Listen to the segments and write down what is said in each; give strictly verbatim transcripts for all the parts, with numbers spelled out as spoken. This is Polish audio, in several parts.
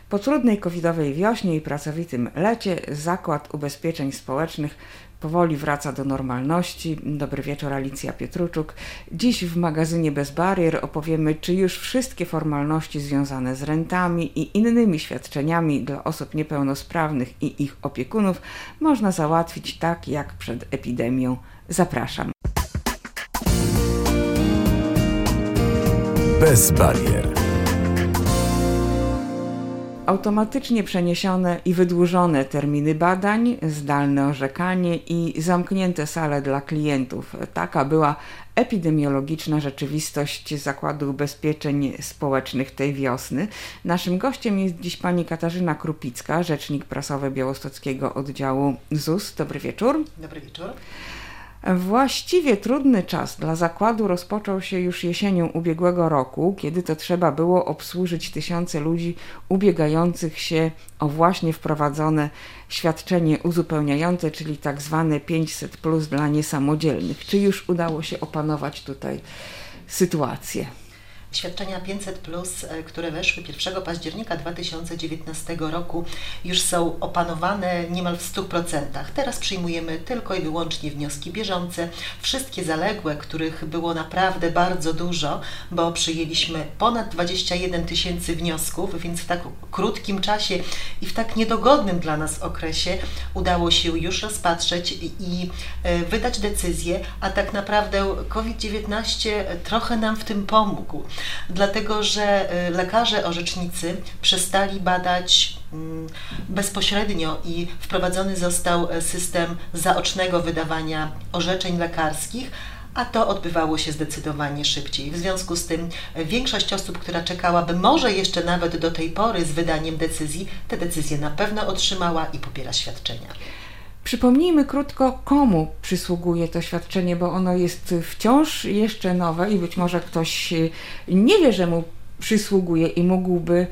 Po trudnej covidowej wiośnie i pracowitym lecie Zakład Ubezpieczeń Społecznych powoli wraca do normalności. Dobry wieczór, Alicja Pietruczuk. Dziś w magazynie Bez Barier opowiemy, czy już wszystkie formalności związane z rentami i innymi świadczeniami dla osób niepełnosprawnych i ich opiekunów można załatwić tak jak przed epidemią. Zapraszam. Bez Barier. Automatycznie przeniesione i wydłużone terminy badań, zdalne orzekanie i zamknięte sale dla klientów. Taka była epidemiologiczna rzeczywistość Zakładu Ubezpieczeń Społecznych tej wiosny. Naszym gościem jest dziś pani Katarzyna Krupicka, rzecznik prasowy białostockiego oddziału Z U S. Dobry wieczór. Dobry wieczór. Właściwie trudny czas dla zakładu rozpoczął się już jesienią ubiegłego roku, kiedy to trzeba było obsłużyć tysiące ludzi ubiegających się o właśnie wprowadzone świadczenie uzupełniające, czyli tak zwane pięćset plus dla niesamodzielnych. Czy już udało się opanować tutaj sytuację? Świadczenia pięćset plus, które weszły pierwszego października dwa tysiące dziewiętnastego roku, już są opanowane niemal w stu procentach. Teraz przyjmujemy tylko i wyłącznie wnioski bieżące. Wszystkie zaległe, których było naprawdę bardzo dużo, bo przyjęliśmy ponad dwadzieścia jeden tysięcy wniosków, więc w tak krótkim czasie i w tak niedogodnym dla nas okresie udało się już rozpatrzeć i wydać decyzję, a tak naprawdę COVID dziewiętnaście trochę nam w tym pomógł. Dlatego, że lekarze orzecznicy przestali badać bezpośrednio i wprowadzony został system zaocznego wydawania orzeczeń lekarskich, a to odbywało się zdecydowanie szybciej. W związku z tym większość osób, która czekałaby może jeszcze nawet do tej pory z wydaniem decyzji, te decyzje na pewno otrzymała i pobiera świadczenia. Przypomnijmy krótko, komu przysługuje to świadczenie, bo ono jest wciąż jeszcze nowe i być może ktoś nie wie, że mu przysługuje i mógłby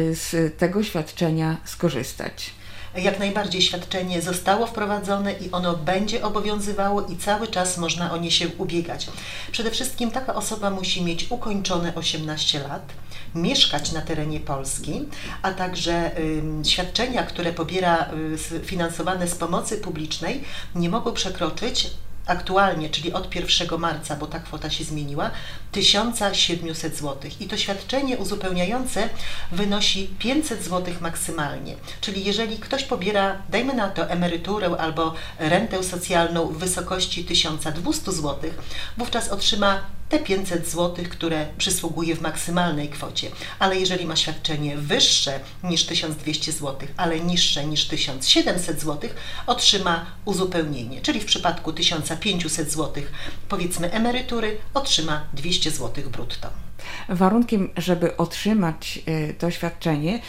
z tego świadczenia skorzystać. Jak najbardziej świadczenie zostało wprowadzone i ono będzie obowiązywało i cały czas można o nie się ubiegać. Przede wszystkim taka osoba musi mieć ukończone osiemnaście lat, mieszkać na terenie Polski, a także y, świadczenia, które pobiera y, finansowane z pomocy publicznej, nie mogą przekroczyć aktualnie, czyli od pierwszego marca, bo ta kwota się zmieniła, tysiąc siedemset złotych. I to świadczenie uzupełniające wynosi pięćset złotych maksymalnie. Czyli jeżeli ktoś pobiera, dajmy na to, emeryturę albo rentę socjalną w wysokości tysiąc dwieście złotych, wówczas otrzyma te pięćset złotych, które przysługuje w maksymalnej kwocie. Ale jeżeli ma świadczenie wyższe niż tysiąc dwieście złotych, ale niższe niż tysiąc siedemset złotych, otrzyma uzupełnienie. Czyli w przypadku tysiąc pięćset złotych, powiedzmy emerytury, otrzyma dwieście złotych brutto. Warunkiem, żeby otrzymać to świadczenie,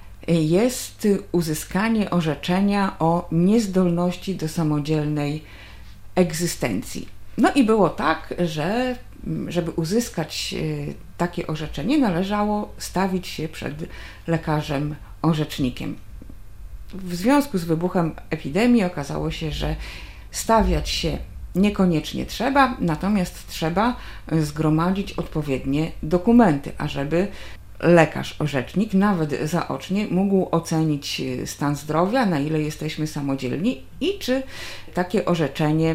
jest uzyskanie orzeczenia o niezdolności do samodzielnej egzystencji. No i było tak, że żeby uzyskać takie orzeczenie, należało stawić się przed lekarzem orzecznikiem. W związku z wybuchem epidemii okazało się, że stawiać się niekoniecznie trzeba, natomiast trzeba zgromadzić odpowiednie dokumenty, ażeby lekarz orzecznik nawet zaocznie mógł ocenić stan zdrowia, na ile jesteśmy samodzielni i czy takie orzeczenie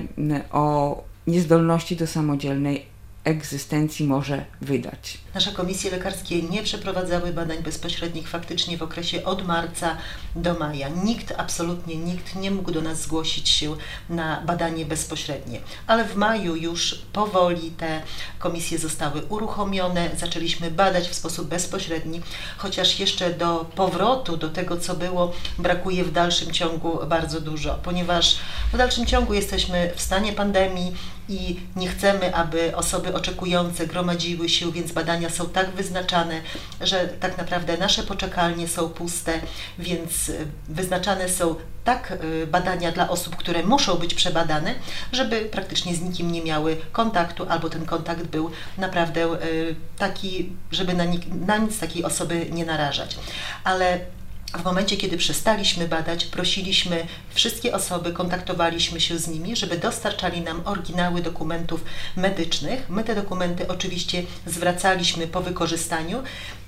o niezdolności do samodzielnej egzystencji może wydać. Nasze komisje lekarskie nie przeprowadzały badań bezpośrednich faktycznie w okresie od marca do maja. Nikt, absolutnie nikt nie mógł do nas zgłosić się na badanie bezpośrednie. Ale w maju już powoli te komisje zostały uruchomione, zaczęliśmy badać w sposób bezpośredni, chociaż jeszcze do powrotu do tego, co było, brakuje w dalszym ciągu bardzo dużo, ponieważ w dalszym ciągu jesteśmy w stanie pandemii i nie chcemy, aby osoby oczekujące gromadziły się, więc badania są tak wyznaczane, że tak naprawdę nasze poczekalnie są puste, więc wyznaczane są tak badania dla osób, które muszą być przebadane, żeby praktycznie z nikim nie miały kontaktu, albo ten kontakt był naprawdę taki, żeby na nic, na nic takiej osoby nie narażać. Ale w momencie, kiedy przestaliśmy badać, prosiliśmy wszystkie osoby, kontaktowaliśmy się z nimi, żeby dostarczali nam oryginały dokumentów medycznych. My te dokumenty oczywiście zwracaliśmy po wykorzystaniu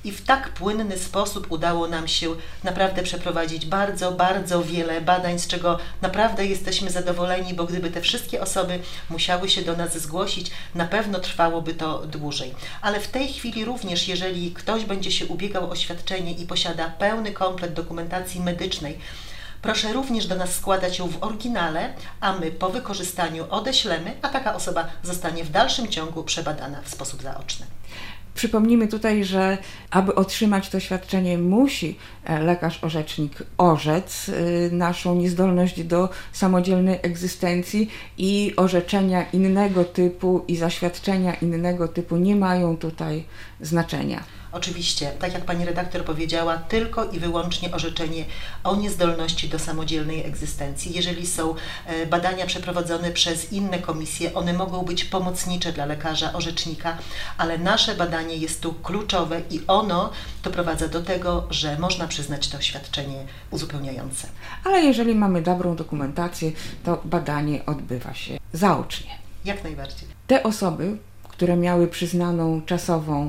i w tak płynny sposób udało nam się naprawdę przeprowadzić bardzo, bardzo wiele badań, z czego naprawdę jesteśmy zadowoleni, bo gdyby te wszystkie osoby musiały się do nas zgłosić, na pewno trwałoby to dłużej. Ale w tej chwili również, jeżeli ktoś będzie się ubiegał o świadczenie i posiada pełny komplet dokumentacji medycznej, proszę również do nas składać ją w oryginale, a my po wykorzystaniu odeślemy, a taka osoba zostanie w dalszym ciągu przebadana w sposób zaoczny. Przypomnijmy tutaj, że aby otrzymać to świadczenie, musi lekarz orzecznik orzec naszą niezdolność do samodzielnej egzystencji i orzeczenia innego typu i zaświadczenia innego typu nie mają tutaj znaczenia. Oczywiście, tak jak pani redaktor powiedziała, tylko i wyłącznie orzeczenie o niezdolności do samodzielnej egzystencji. Jeżeli są badania przeprowadzone przez inne komisje, one mogą być pomocnicze dla lekarza orzecznika, ale nasze badanie jest tu kluczowe i ono doprowadza do tego, że można przyznać to świadczenie uzupełniające. Ale jeżeli mamy dobrą dokumentację, to badanie odbywa się zaocznie. Jak najbardziej. Te osoby, które miały przyznaną czasową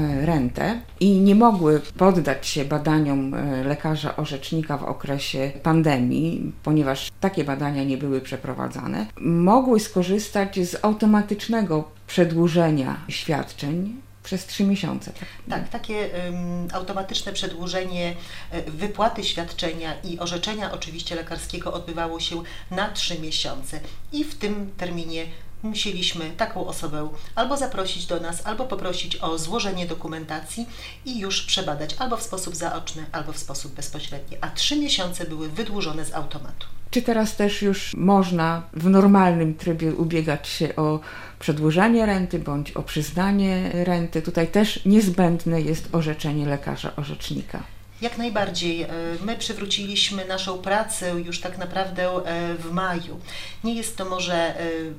rentę i nie mogły poddać się badaniom lekarza orzecznika w okresie pandemii, ponieważ takie badania nie były przeprowadzane, mogły skorzystać z automatycznego przedłużenia świadczeń przez trzy miesiące. Tak, tak takie um, automatyczne przedłużenie wypłaty świadczenia i orzeczenia oczywiście lekarskiego odbywało się na trzy miesiące i w tym terminie musieliśmy taką osobę albo zaprosić do nas, albo poprosić o złożenie dokumentacji i już przebadać albo w sposób zaoczny, albo w sposób bezpośredni, a trzy miesiące były wydłużone z automatu. Czy teraz też już można w normalnym trybie ubiegać się o przedłużenie renty bądź o przyznanie renty? Tutaj też niezbędne jest orzeczenie lekarza orzecznika. Jak najbardziej. My przywróciliśmy naszą pracę już tak naprawdę w maju. Nie jest to może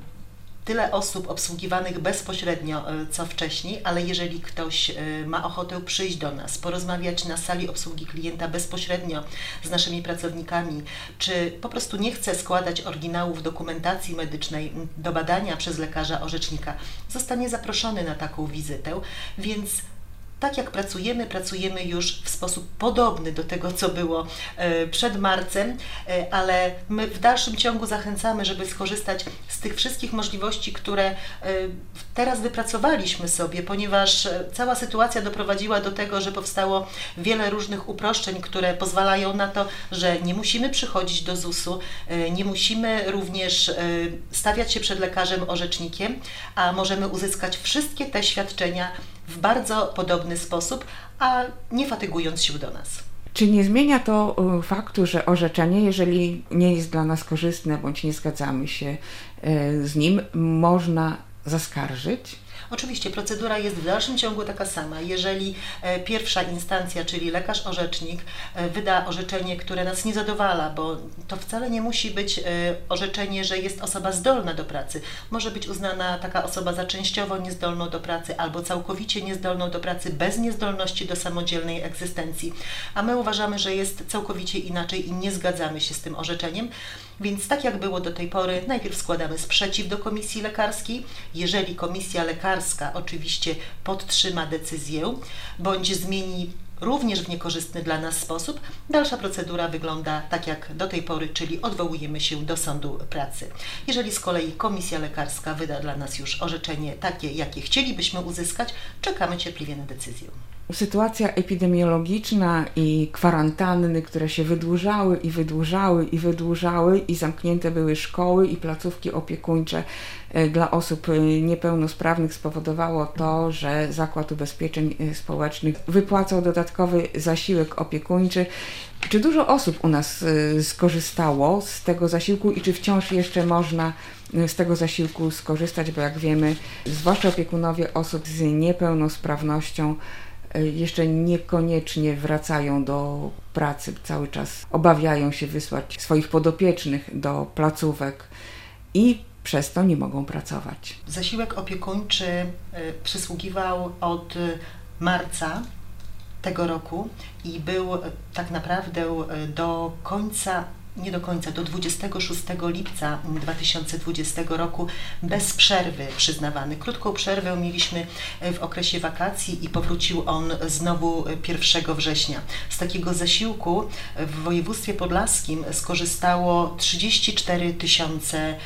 tyle osób obsługiwanych bezpośrednio co wcześniej, ale jeżeli ktoś ma ochotę przyjść do nas, porozmawiać na sali obsługi klienta bezpośrednio z naszymi pracownikami, czy po prostu nie chce składać oryginałów dokumentacji medycznej do badania przez lekarza orzecznika, zostanie zaproszony na taką wizytę, więc tak jak pracujemy, pracujemy już w sposób podobny do tego, co było przed marcem, ale my w dalszym ciągu zachęcamy, żeby skorzystać z tych wszystkich możliwości, które teraz wypracowaliśmy sobie, ponieważ cała sytuacja doprowadziła do tego, że powstało wiele różnych uproszczeń, które pozwalają na to, że nie musimy przychodzić do zusu, nie musimy również stawiać się przed lekarzem orzecznikiem, a możemy uzyskać wszystkie te świadczenia w bardzo podobny sposób, a nie fatygując się do nas. Czy nie zmienia to faktu, że orzeczenie, jeżeli nie jest dla nas korzystne bądź nie zgadzamy się z nim, można zaskarżyć? Oczywiście procedura jest w dalszym ciągu taka sama. Jeżeli e, pierwsza instancja, czyli lekarz orzecznik, e, wyda orzeczenie, które nas nie zadowala, bo to wcale nie musi być e, orzeczenie, że jest osoba zdolna do pracy. Może być uznana taka osoba za częściowo niezdolną do pracy albo całkowicie niezdolną do pracy bez niezdolności do samodzielnej egzystencji. A my uważamy, że jest całkowicie inaczej i nie zgadzamy się z tym orzeczeniem. Więc tak jak było do tej pory, najpierw składamy sprzeciw do komisji lekarskiej. Jeżeli komisja lekarska oczywiście podtrzyma decyzję bądź zmieni również w niekorzystny dla nas sposób, dalsza procedura wygląda tak jak do tej pory, czyli odwołujemy się do sądu pracy. Jeżeli z kolei komisja lekarska wyda dla nas już orzeczenie takie, jakie chcielibyśmy uzyskać, czekamy cierpliwie na decyzję. Sytuacja epidemiologiczna i kwarantanny, które się wydłużały i wydłużały i wydłużały i zamknięte były szkoły i placówki opiekuńcze dla osób niepełnosprawnych, spowodowało to, że Zakład Ubezpieczeń Społecznych wypłacał dodatkowy zasiłek opiekuńczy. Czy dużo osób u nas skorzystało z tego zasiłku i czy wciąż jeszcze można z tego zasiłku skorzystać, bo jak wiemy, zwłaszcza opiekunowie osób z niepełnosprawnością jeszcze niekoniecznie wracają do pracy, cały czas obawiają się wysłać swoich podopiecznych do placówek i przez to nie mogą pracować. Zasiłek opiekuńczy przysługiwał od marca tego roku i był tak naprawdę do końca nie do końca, do dwudziestego szóstego lipca dwa tysiące dwudziestego roku bez przerwy przyznawany. Krótką przerwę mieliśmy w okresie wakacji i powrócił on znowu pierwszego września. Z takiego zasiłku w województwie podlaskim skorzystało trzydzieści cztery tysiące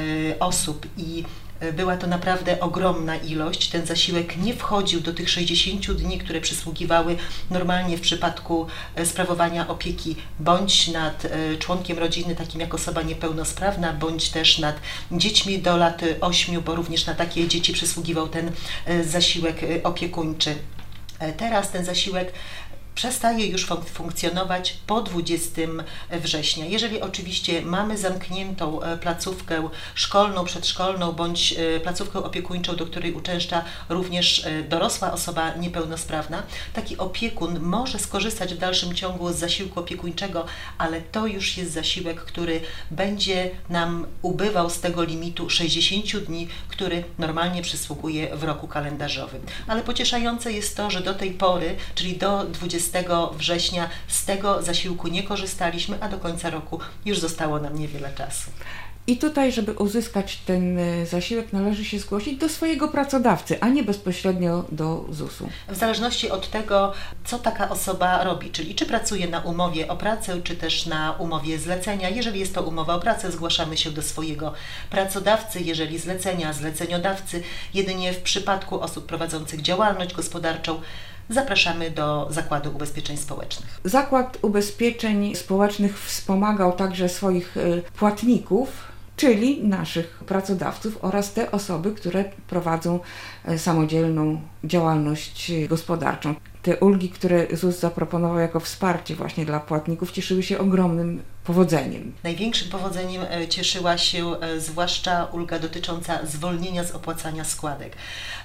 osób i była to naprawdę ogromna ilość. Ten zasiłek nie wchodził do tych sześćdziesięciu dni, które przysługiwały normalnie w przypadku sprawowania opieki bądź nad członkiem rodziny, takim jak osoba niepełnosprawna, bądź też nad dziećmi do lat ośmiu, bo również na takie dzieci przysługiwał ten zasiłek opiekuńczy. Teraz ten zasiłek przestaje już fun- funkcjonować po dwudziestego września. Jeżeli oczywiście mamy zamkniętą placówkę szkolną, przedszkolną bądź placówkę opiekuńczą, do której uczęszcza również dorosła osoba niepełnosprawna, taki opiekun może skorzystać w dalszym ciągu z zasiłku opiekuńczego, ale to już jest zasiłek, który będzie nam ubywał z tego limitu sześćdziesięciu dni, który normalnie przysługuje w roku kalendarzowym. Ale pocieszające jest to, że do tej pory, czyli do dwudziestego września, z tego zasiłku nie korzystaliśmy, a do końca roku już zostało nam niewiele czasu. I tutaj, żeby uzyskać ten zasiłek, należy się zgłosić do swojego pracodawcy, a nie bezpośrednio do zusu. W zależności od tego, co taka osoba robi, czyli czy pracuje na umowie o pracę, czy też na umowie zlecenia. Jeżeli jest to umowa o pracę, zgłaszamy się do swojego pracodawcy, jeżeli zlecenia, zleceniodawcy. Jedynie w przypadku osób prowadzących działalność gospodarczą zapraszamy do Zakładu Ubezpieczeń Społecznych. Zakład Ubezpieczeń Społecznych wspomagał także swoich płatników, czyli naszych pracodawców oraz te osoby, które prowadzą samodzielną działalność gospodarczą. Te ulgi, które ZUS zaproponował jako wsparcie właśnie dla płatników, cieszyły się ogromnym powodzeniem. Największym powodzeniem cieszyła się zwłaszcza ulga dotycząca zwolnienia z opłacania składek.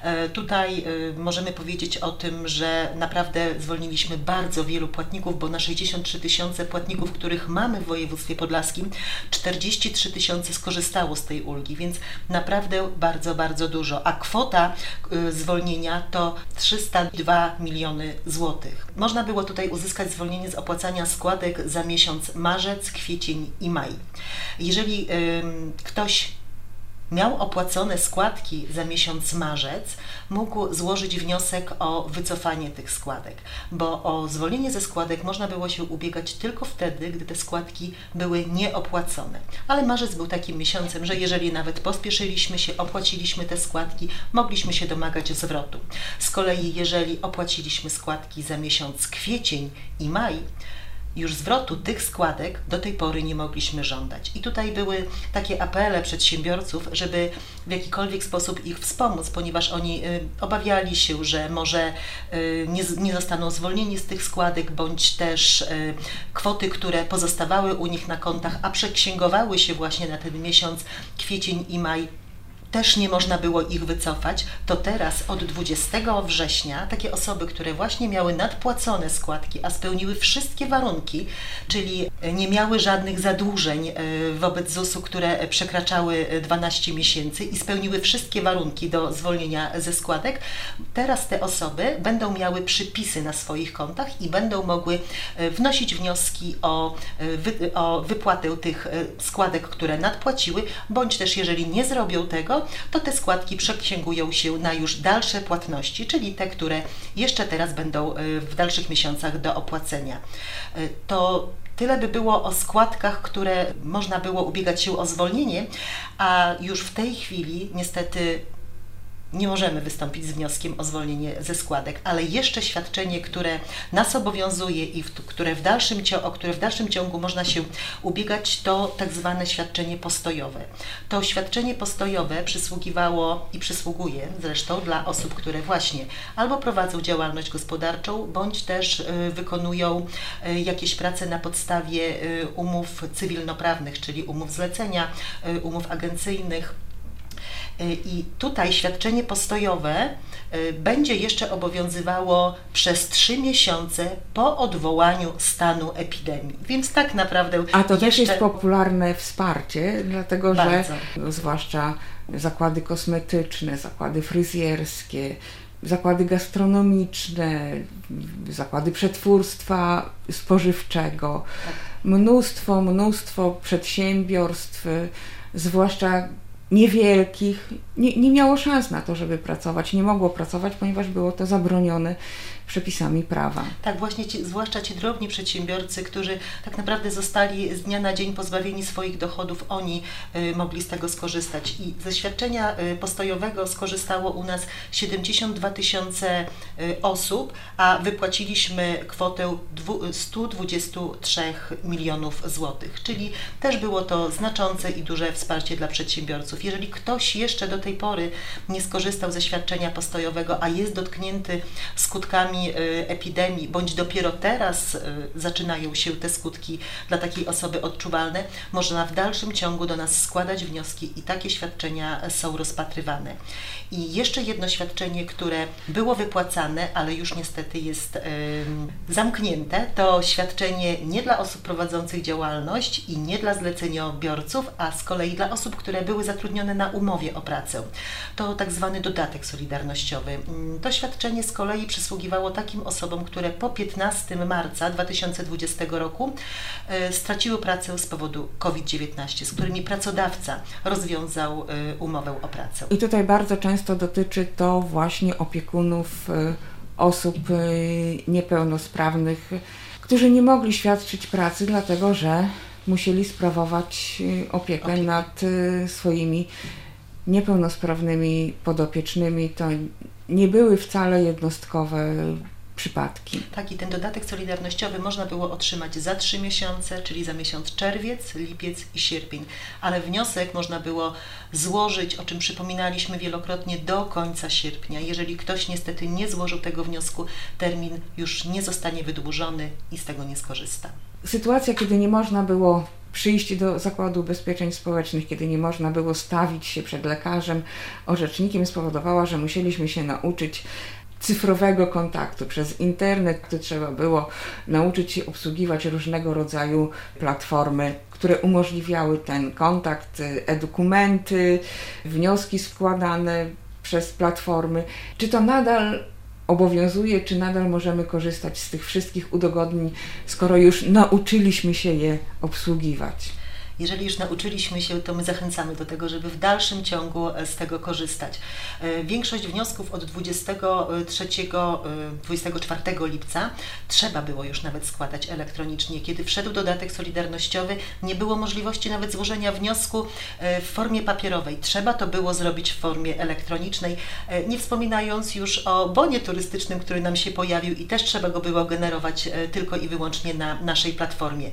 Tutaj możemy powiedzieć o tym, że naprawdę zwolniliśmy bardzo wielu płatników, bo na sześćdziesiąt trzy tysiące płatników, których mamy w województwie podlaskim, czterdzieści trzy tysiące skorzystało z tej ulgi, więc naprawdę bardzo, bardzo dużo. A kwota zwolnienia to trzysta dwa miliony złotych. Można było tutaj uzyskać zwolnienie z opłacania składek za miesiąc marzec, kwiecień i maj. Jeżeli y, ktoś miał opłacone składki za miesiąc marzec, mógł złożyć wniosek o wycofanie tych składek, bo o zwolnienie ze składek można było się ubiegać tylko wtedy, gdy te składki były nieopłacone. Ale marzec był takim miesiącem, że jeżeli nawet pospieszyliśmy się, opłaciliśmy te składki, mogliśmy się domagać zwrotu. Z kolei jeżeli opłaciliśmy składki za miesiąc kwiecień i maj, już zwrotu tych składek do tej pory nie mogliśmy żądać. I tutaj były takie apele przedsiębiorców, żeby w jakikolwiek sposób ich wspomóc, ponieważ oni y, obawiali się, że może y, nie, nie zostaną zwolnieni z tych składek, bądź też y, kwoty, które pozostawały u nich na kontach, a przeksięgowały się właśnie na ten miesiąc kwiecień i maj, też nie można było ich wycofać, to teraz od dwudziestego września takie osoby, które właśnie miały nadpłacone składki, a spełniły wszystkie warunki, czyli nie miały żadnych zadłużeń wobec zusu, które przekraczały dwanaście miesięcy i spełniły wszystkie warunki do zwolnienia ze składek, teraz te osoby będą miały przypisy na swoich kontach i będą mogły wnosić wnioski o, wy, o wypłatę tych składek, które nadpłaciły, bądź też jeżeli nie zrobią tego, to te składki przeksięgują się na już dalsze płatności, czyli te, które jeszcze teraz będą w dalszych miesiącach do opłacenia. To tyle by było o składkach, które można było ubiegać się o zwolnienie, a już w tej chwili niestety nie możemy wystąpić z wnioskiem o zwolnienie ze składek, ale jeszcze świadczenie, które nas obowiązuje i w, które w dalszym, o które w dalszym ciągu można się ubiegać, to tak zwane świadczenie postojowe. To świadczenie postojowe przysługiwało i przysługuje zresztą dla osób, które właśnie albo prowadzą działalność gospodarczą, bądź też y, wykonują y, jakieś prace na podstawie y, umów cywilnoprawnych, czyli umów zlecenia, y, umów agencyjnych. I tutaj świadczenie postojowe będzie jeszcze obowiązywało przez trzy miesiące po odwołaniu stanu epidemii. Więc tak naprawdę... A to jeszcze... też jest popularne wsparcie, dlatego Bardzo. że zwłaszcza zakłady kosmetyczne, zakłady fryzjerskie, zakłady gastronomiczne, zakłady przetwórstwa spożywczego, Tak. mnóstwo, mnóstwo przedsiębiorstw, zwłaszcza niewielkich, nie, nie miało szans na to, żeby pracować, nie mogło pracować, ponieważ było to zabronione przepisami prawa. Tak, właśnie ci, zwłaszcza ci drobni przedsiębiorcy, którzy tak naprawdę zostali z dnia na dzień pozbawieni swoich dochodów, oni y, mogli z tego skorzystać. I ze świadczenia y, postojowego skorzystało u nas siedemdziesiąt dwa tysiące y, osób, a wypłaciliśmy kwotę sto dwadzieścia trzy milionów złotych, czyli też było to znaczące i duże wsparcie dla przedsiębiorców. Jeżeli ktoś jeszcze do tej pory nie skorzystał ze świadczenia postojowego, a jest dotknięty skutkami epidemii, bądź dopiero teraz zaczynają się te skutki dla takiej osoby odczuwalne, można w dalszym ciągu do nas składać wnioski i takie świadczenia są rozpatrywane. I jeszcze jedno świadczenie, które było wypłacane, ale już niestety jest y, zamknięte, to świadczenie nie dla osób prowadzących działalność i nie dla zleceniobiorców, a z kolei dla osób, które były zatrudnione na umowie o pracę. To tak zwany dodatek solidarnościowy. To świadczenie z kolei przysługiwało takim osobom, które po piętnastego marca dwa tysiące dwudziestego roku y, straciły pracę z powodu COVID dziewiętnaście, z którymi pracodawca rozwiązał y, umowę o pracę. I tutaj bardzo często dotyczy to właśnie opiekunów y, osób y, niepełnosprawnych, którzy nie mogli świadczyć pracy, dlatego że musieli sprawować y, opiekę Opieka. nad y, swoimi niepełnosprawnymi podopiecznymi. To nie były wcale jednostkowe przypadki. Tak, i ten dodatek solidarnościowy można było otrzymać za trzy miesiące, czyli za miesiąc czerwiec, lipiec i sierpień, ale wniosek można było złożyć, o czym przypominaliśmy wielokrotnie, do końca sierpnia. Jeżeli ktoś niestety nie złożył tego wniosku, termin już nie zostanie wydłużony i z tego nie skorzysta. Sytuacja, kiedy nie można było przyjść do Zakładu Ubezpieczeń Społecznych, kiedy nie można było stawić się przed lekarzem, orzecznikiem, spowodowała, że musieliśmy się nauczyć cyfrowego kontaktu przez internet, gdy trzeba było nauczyć się obsługiwać różnego rodzaju platformy, które umożliwiały ten kontakt, e-dokumenty, wnioski składane przez platformy. Czy to nadal obowiązuje, czy nadal możemy korzystać z tych wszystkich udogodnień, skoro już nauczyliśmy się je obsługiwać? Jeżeli już nauczyliśmy się, to my zachęcamy do tego, żeby w dalszym ciągu z tego korzystać. Większość wniosków od dwudziestego trzeciego do dwudziestego czwartego lipca trzeba było już nawet składać elektronicznie. Kiedy wszedł dodatek solidarnościowy, nie było możliwości nawet złożenia wniosku w formie papierowej. Trzeba to było zrobić w formie elektronicznej, nie wspominając już o bonie turystycznym, który nam się pojawił i też trzeba go było generować tylko i wyłącznie na naszej platformie.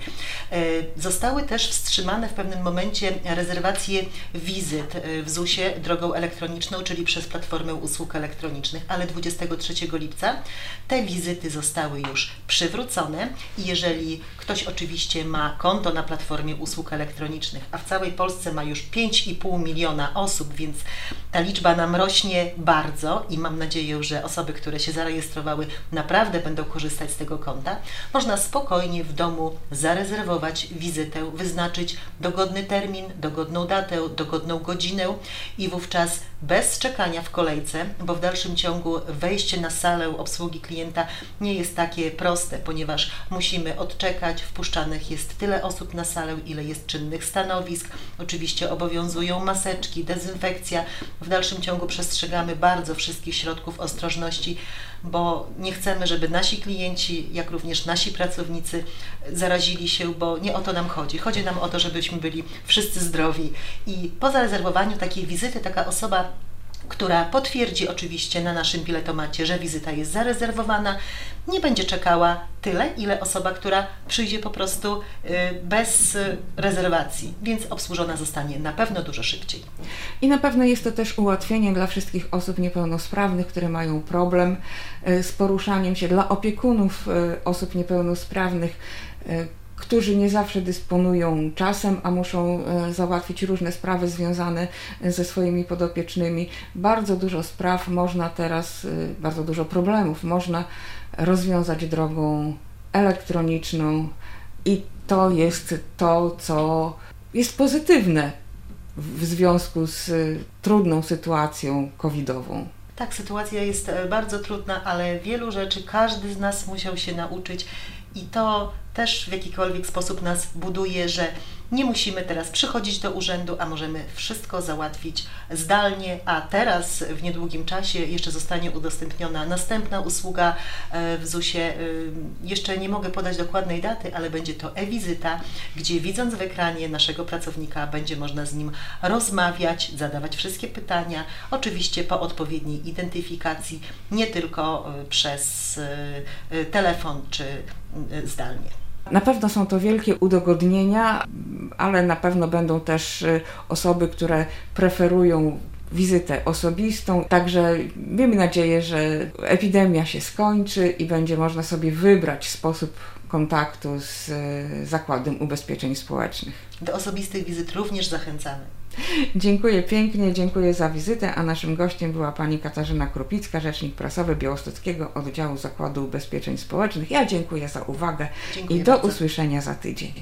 Zostały też wstrzymane w pewnym momencie rezerwacje wizyt w zusie drogą elektroniczną, czyli przez platformę usług elektronicznych, ale dwudziestego trzeciego lipca te wizyty zostały już przywrócone i jeżeli ktoś oczywiście ma konto na platformie usług elektronicznych, a w całej Polsce ma już pięć i pół miliona osób, więc ta liczba nam rośnie bardzo i mam nadzieję, że osoby, które się zarejestrowały, naprawdę będą korzystać z tego konta, można spokojnie w domu zarezerwować wizytę, wyznaczyć dogodny termin, dogodną datę, dogodną godzinę i wówczas bez czekania w kolejce, bo w dalszym ciągu wejście na salę obsługi klienta nie jest takie proste, ponieważ musimy odczekać, wpuszczanych jest tyle osób na salę, ile jest czynnych stanowisk, oczywiście obowiązują maseczki, dezynfekcja, w dalszym ciągu przestrzegamy bardzo wszystkich środków ostrożności, bo nie chcemy, żeby nasi klienci, jak również nasi pracownicy zarazili się, bo nie o to nam chodzi. Chodzi nam o to, żebyśmy byli wszyscy zdrowi i po zarezerwowaniu takiej wizyty taka osoba, która potwierdzi oczywiście na naszym biletomacie, że wizyta jest zarezerwowana, nie będzie czekała tyle, ile osoba, która przyjdzie po prostu bez rezerwacji, więc obsłużona zostanie na pewno dużo szybciej. I na pewno jest to też ułatwienie dla wszystkich osób niepełnosprawnych, które mają problem z poruszaniem się, dla opiekunów osób niepełnosprawnych, którzy nie zawsze dysponują czasem, a muszą załatwić różne sprawy związane ze swoimi podopiecznymi. Bardzo dużo spraw można teraz, bardzo dużo problemów można rozwiązać drogą elektroniczną i to jest to, co jest pozytywne w związku z trudną sytuacją covidową. Tak, sytuacja jest bardzo trudna, ale wielu rzeczy każdy z nas musiał się nauczyć i to też w jakikolwiek sposób nas buduje, że nie musimy teraz przychodzić do urzędu, a możemy wszystko załatwić zdalnie, a teraz w niedługim czasie jeszcze zostanie udostępniona następna usługa w zusie. Jeszcze nie mogę podać dokładnej daty, ale będzie to e-wizyta, gdzie widząc w ekranie naszego pracownika będzie można z nim rozmawiać, zadawać wszystkie pytania, oczywiście po odpowiedniej identyfikacji, nie tylko przez telefon czy zdalnie. Na pewno są to wielkie udogodnienia, ale na pewno będą też osoby, które preferują wizytę osobistą. Także miejmy nadzieję, że epidemia się skończy i będzie można sobie wybrać sposób kontaktu z Zakładem Ubezpieczeń Społecznych. Do osobistych wizyt również zachęcamy. Dziękuję pięknie, dziękuję za wizytę, a naszym gościem była pani Katarzyna Krupicka, rzecznik prasowy Białostockiego Oddziału Zakładu Ubezpieczeń Społecznych. Ja dziękuję za uwagę dziękuję i do bardzo. usłyszenia za tydzień.